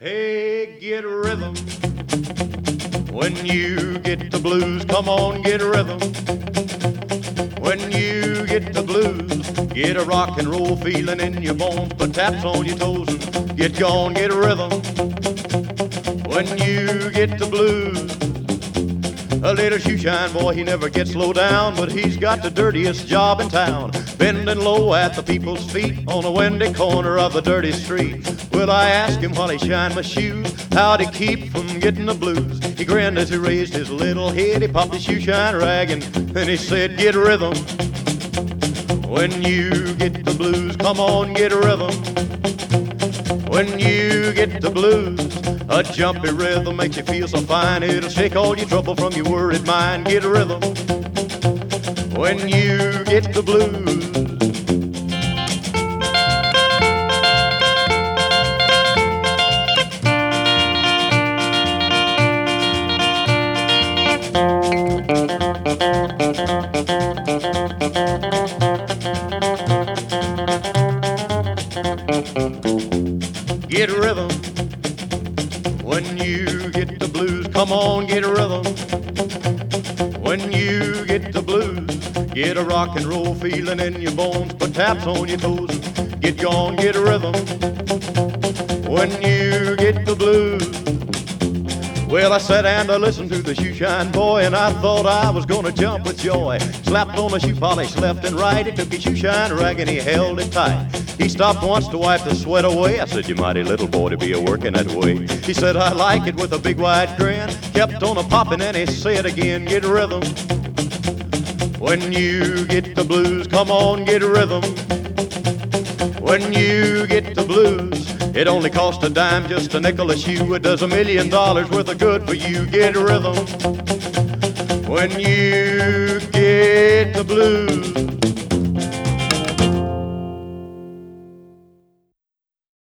Hey, get rhythm. When you get the blues, come on, get rhythm. When you get the blues, get a rock and roll feeling in your bones, put taps on your toes and get gone, get rhythm. When you get the blues, a little shoeshine boy, he never gets low down, but he's got the dirtiest job in town, bending low at the people's feet on a windy corner of the dirty street. Well, I asked him while he shined my shoes, how'd he keep from getting the blues? He grinned as he raised his little head, he popped his shoeshine rag and he said, get rhythm. When you get the blues, come on, get rhythm. When you get the blues, a jumpy rhythm makes you feel so fine, it'll shake all your trouble from your worried mind. Get rhythm. When you get the blues. Get rhythm. When you get the blues, come on, get rhythm. When you get the blues, get a rock and roll feeling in your bones, put taps on your toes, get gone, get rhythm. When you get the blues. Well, I sat and I listened to the shoeshine boy, and I thought I was gonna jump with joy. Slapped on the shoe polish left and right, he took his shoeshine rag and he held it tight. He stopped once to wipe the sweat away. I said, you mighty little boy to be a-working that way. He said, I like it, with a big wide grin. Kept on a-popping and he said again, get rhythm. When you get the blues, come on, get rhythm. When you get the blues, it only costs a dime, just a nickel a shoe. It does $1 million worth of good for you. Get rhythm. When you get the blues.